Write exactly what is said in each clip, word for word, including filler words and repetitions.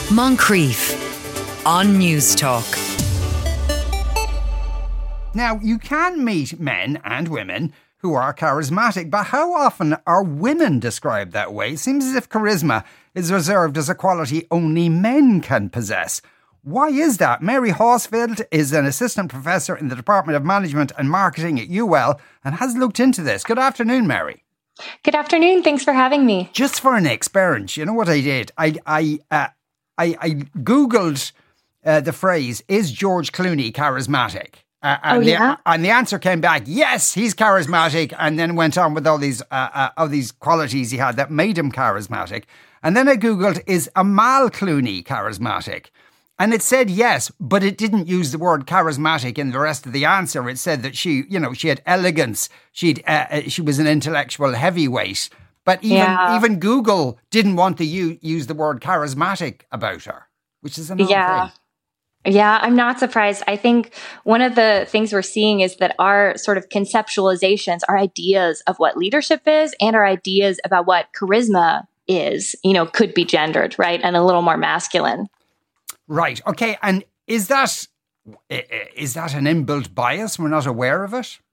Moncrief on News Talk. Now, you can meet men and women who are charismatic, but how often are women described that way? It seems as if charisma is reserved as a quality only men can possess. Why is that? Mary Horsfield is an assistant professor in the Department of Management and Marketing at U L and has looked into this. Good afternoon, Mary. Good afternoon. Thanks for having me. Just for an experience, you know what I did? I I uh, I, I Googled uh, the phrase, is George Clooney charismatic? Uh, and, oh, yeah? the, and the answer came back, yes, he's charismatic, and then went on with all these uh, uh, all these qualities he had that made him charismatic. And then I Googled, is Amal Clooney charismatic? And it said yes, but it didn't use the word charismatic in the rest of the answer. It said that she, you know, she had elegance, she'd, uh, she was an intellectual heavyweight. But even yeah. even Google didn't want to u- use the word charismatic about her, which is another yeah. thing. Yeah, I'm not surprised. I think one of the things we're seeing is that our sort of conceptualizations, our ideas of what leadership is and our ideas about what charisma is, you know, could be gendered, right? And a little more masculine. Right. Okay. And is that is that an inbuilt bias? We're not aware of it?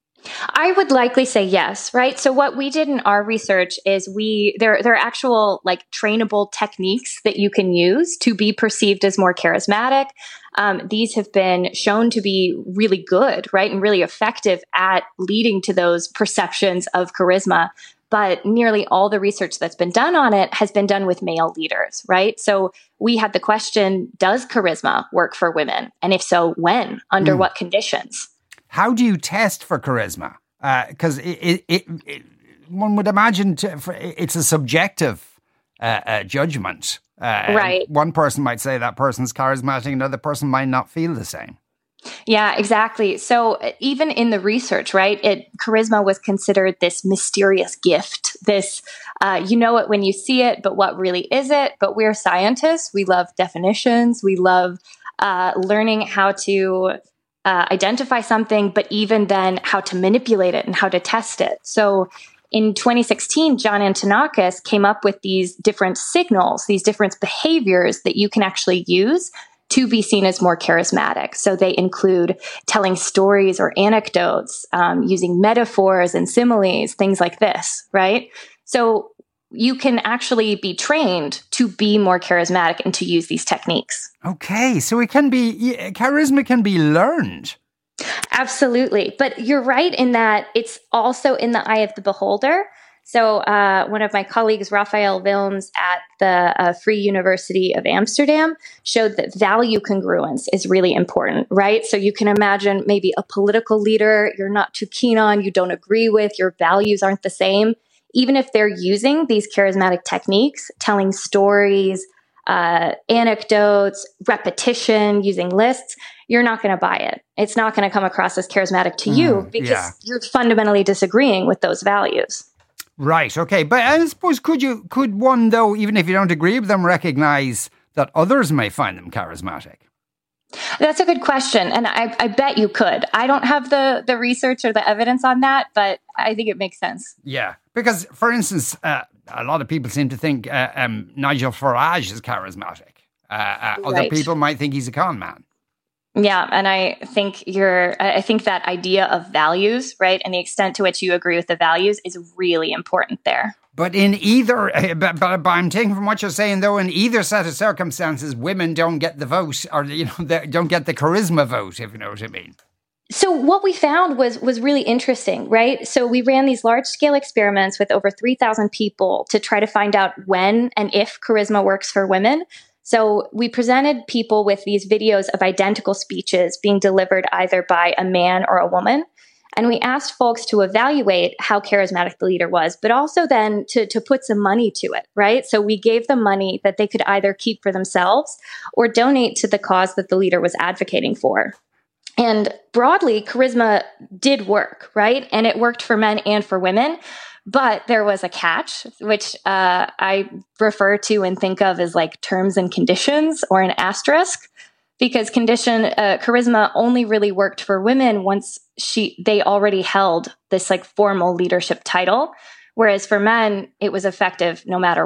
I would likely say yes, right? So what we did in our research is we, there, there are actual like trainable techniques that you can use to be perceived as more charismatic. Um, these have been shown to be really good, right? And really effective at leading to those perceptions of charisma. But nearly all the research that's been done on it has been done with male leaders, right? So we had the question, does charisma work for women? And if so, when? Under mm. what conditions? How do you test for charisma? Because uh, it, it, it, it, one would imagine to, for, it's a subjective uh, uh, judgment. Uh, right. One person might say that person's charismatic, another person might not feel the same. Yeah, exactly. So even in the research, right, it charisma was considered this mysterious gift. This, uh, you know it when you see it, but what really is it? But we're scientists. We love definitions. We love uh, learning how to Uh, identify something, but even then how to manipulate it and how to test it. So in twenty sixteen, John Antonakis came up with these different signals, these different behaviors that you can actually use to be seen as more charismatic. So they include telling stories or anecdotes, um, using metaphors and similes, things like this, right? So you can actually be trained to be more charismatic and to use these techniques. Okay, so it can be, charisma can be learned. Absolutely. But you're right in that it's also in the eye of the beholder. So uh, one of my colleagues, Raphael Wilms at the uh, Free University of Amsterdam, showed that value congruence is really important, right? So you can imagine maybe a political leader you're not too keen on, you don't agree with, your values aren't the same. Even if they're using these charismatic techniques, telling stories, uh, anecdotes, repetition, using lists, you're not going to buy it. It's not going to come across as charismatic to you mm, because yeah. you're fundamentally disagreeing with those values. Right. Okay. But I suppose could you, could one though, even if you don't agree with them, recognize that others may find them charismatic? That's a good question. And I, I bet you could. I don't have the, the research or the evidence on that, but I think it makes sense. Yeah. Because, for instance, uh, a lot of people seem to think uh, um, Nigel Farage is charismatic. Uh, uh, right. Other people might think he's a con man. Yeah. And I think you're, I think that idea of values, right, and the extent to which you agree with the values is really important there. But in either, but, but, but I'm taking from what you're saying, though, in either set of circumstances, women don't get the vote, or you know, they don't get the charisma vote, if you know what I mean. So what we found was was really interesting, right? So we ran these large scale experiments with over three thousand people to try to find out when and if charisma works for women. So we presented people with these videos of identical speeches being delivered either by a man or a woman. And we asked folks to evaluate how charismatic the leader was, but also then to, to put some money to it, right? So we gave them money that they could either keep for themselves or donate to the cause that the leader was advocating for. And broadly, charisma did work, right? And it worked for men and for women. But there was a catch, which uh, I refer to and think of as like terms and conditions or an asterisk. Because condition uh, charisma only really worked for women once she they already held this like formal leadership title, whereas for men it was effective no matter what.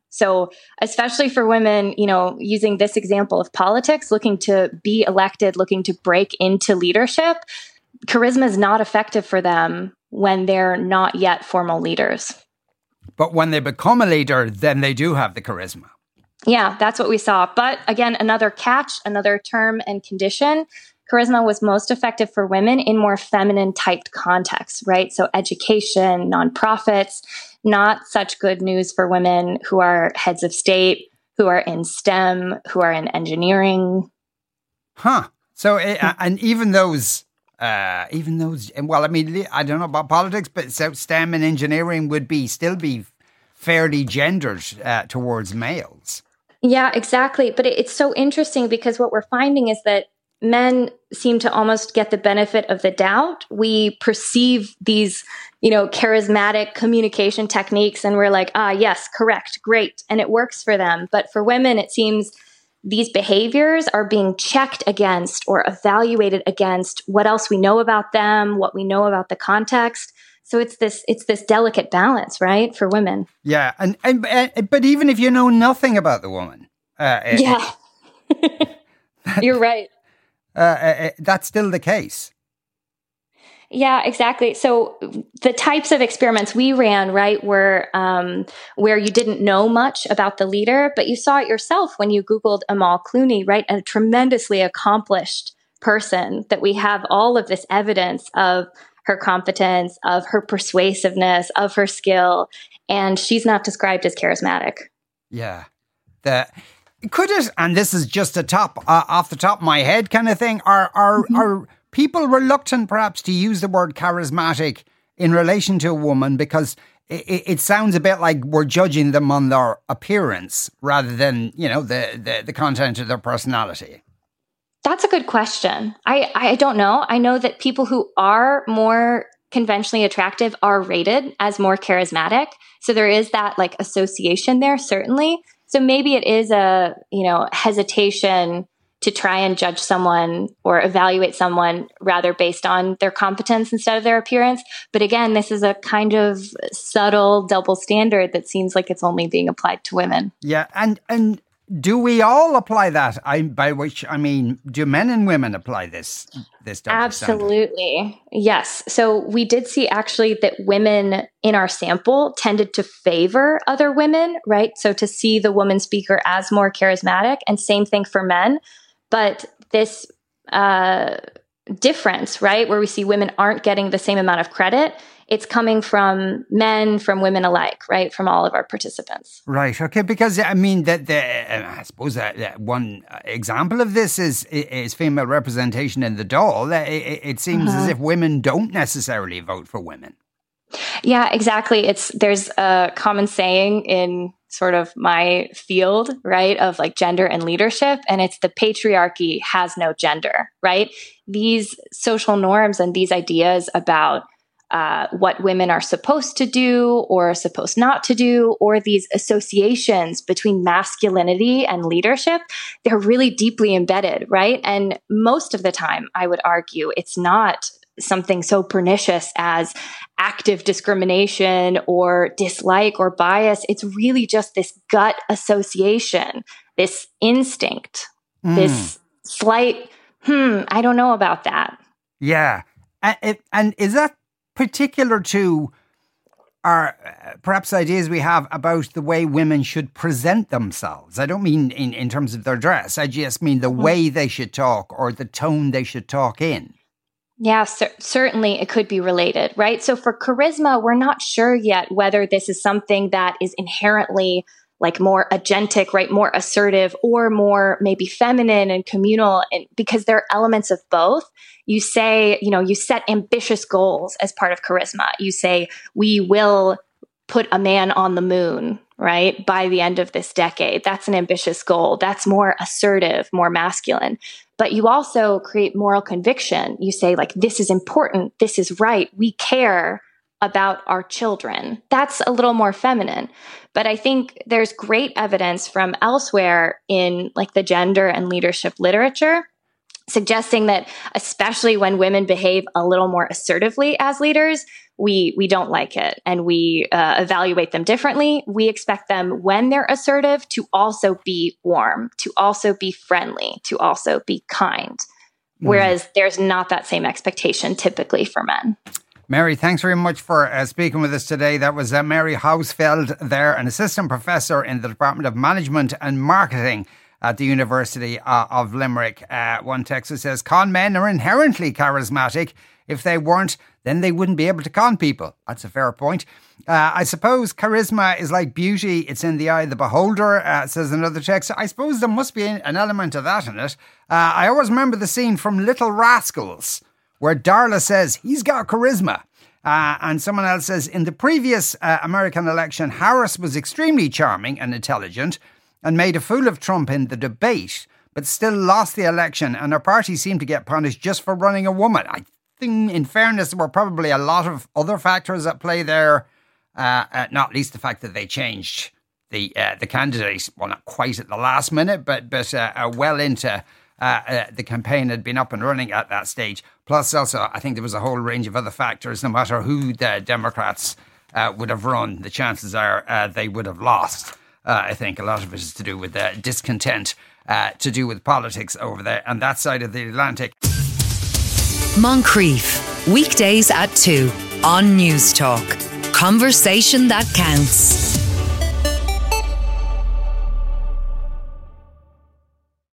So especially for women, you know, using this example of politics, looking to be elected, looking to break into leadership, charisma is not effective for them when they're not yet formal leaders. But when they become a leader, then they do have the charisma. Yeah, that's what we saw. But again, another catch, another term and condition. Charisma was most effective for women in more feminine typed contexts, right? So education, nonprofits, not such good news for women who are heads of state, who are in STEM, who are in engineering. Huh. So, uh, and even those, uh, even those, well, I mean, I don't know about politics, but so STEM and engineering would be still be fairly gendered uh, towards males. Yeah, exactly. But it, it's so interesting because what we're finding is that men seem to almost get the benefit of the doubt. We perceive these, you know, charismatic communication techniques and we're like, ah, yes, correct, great. And it works for them. But for women, it seems these behaviors are being checked against or evaluated against what else we know about them, what we know about the context. So it's this it's this delicate balance, right, for women. Yeah, and, and, and but even if you know nothing about the woman, uh, yeah, you're right. Uh, uh, that's still the case. Yeah, exactly. So the types of experiments we ran, right, were um, where you didn't know much about the leader, but you saw it yourself when you Googled Amal Clooney, right, a tremendously accomplished person that we have all of this evidence of her competence, of her persuasiveness, of her skill, and she's not described as charismatic. Yeah. The, could it, and this is just a top, uh, off the top of my head kind of thing, are, are, mm-hmm. are people reluctant perhaps to use the word charismatic in relation to a woman because it, it sounds a bit like we're judging them on their appearance rather than, you know, the, the, the content of their personality? That's a good question. I, I don't know. I know that people who are more conventionally attractive are rated as more charismatic. So there is that like association there, certainly. So maybe it is a, you know, hesitation to try and judge someone or evaluate someone rather based on their competence instead of their appearance. But again, this is a kind of subtle double standard that seems like it's only being applied to women. Yeah. And, and, do we all apply that? I, by which I mean, do men and women apply this? This double Absolutely, standard? Yes. So we did see actually that women in our sample tended to favor other women, right? So to see the woman speaker as more charismatic, and same thing for men. But this uh, difference, right, where we see women aren't getting the same amount of credit, it's coming from men, from women alike, right? From all of our participants. Right. Okay. Because I mean, that the uh, I suppose that, that one example of this is is female representation in the Dáil. It, it seems uh-huh. as if women don't necessarily vote for women. Yeah, exactly. It's there's a common saying in sort of my field, right, of like gender and leadership, and it's the patriarchy has no gender, right? These social norms and these ideas about Uh, what women are supposed to do or supposed not to do, or these associations between masculinity and leadership, they're really deeply embedded, right? And most of the time, I would argue, it's not something so pernicious as active discrimination or dislike or bias. It's really just this gut association, this instinct, mm. this slight, hmm, I don't know about that. Yeah. And, it, and is that particular to our uh, perhaps ideas we have about the way women should present themselves? I don't mean in, in terms of their dress. I just mean the way they should talk or the tone they should talk in. Yeah, cer- certainly it could be related, right? So for charisma, we're not sure yet whether this is something that is inherently like more agentic, right? More assertive or more maybe feminine and communal, and because there are elements of both. You say, you know, you set ambitious goals as part of charisma. You say, we will put a man on the moon, right? By the end of this decade. That's an ambitious goal. That's more assertive, more masculine. But you also create moral conviction. You say like, this is important. This is right. We care about our children. That's a little more feminine. But I think there's great evidence from elsewhere in like the gender and leadership literature suggesting that especially when women behave a little more assertively as leaders, we we don't like it and we uh, evaluate them differently. We expect them, when they're assertive, to also be warm, to also be friendly, to also be kind. Whereas mm. there's not that same expectation typically for men. Mary, thanks very much for uh, speaking with us today. That was uh, Mary Hausfeld there, an assistant professor in the Department of Management and Marketing at the University uh, of Limerick. Uh, one texter says, con men are inherently charismatic. If they weren't, then they wouldn't be able to con people. That's a fair point. Uh, I suppose charisma is like beauty. It's in the eye of the beholder, uh, says another texter. I suppose there must be an element of that in it. Uh, I always remember the scene from Little Rascals where Darla says, he's got charisma. Uh, and someone else says, in the previous uh, American election, Harris was extremely charming and intelligent and made a fool of Trump in the debate, but still lost the election, and her party seemed to get punished just for running a woman. I think, in fairness, there were probably a lot of other factors at play there, uh, uh, not least the fact that they changed the uh, the candidate, well, not quite at the last minute, but, but uh, uh, well into uh, uh, the campaign had been up and running at that stage. Plus, also, I think there was a whole range of other factors. No matter who the Democrats uh, would have run, the chances are uh, they would have lost. Uh, I think a lot of it is to do with uh, discontent, uh, to do with politics over there on that side of the Atlantic. Moncrief, weekdays at two on News Talk. Conversation that counts.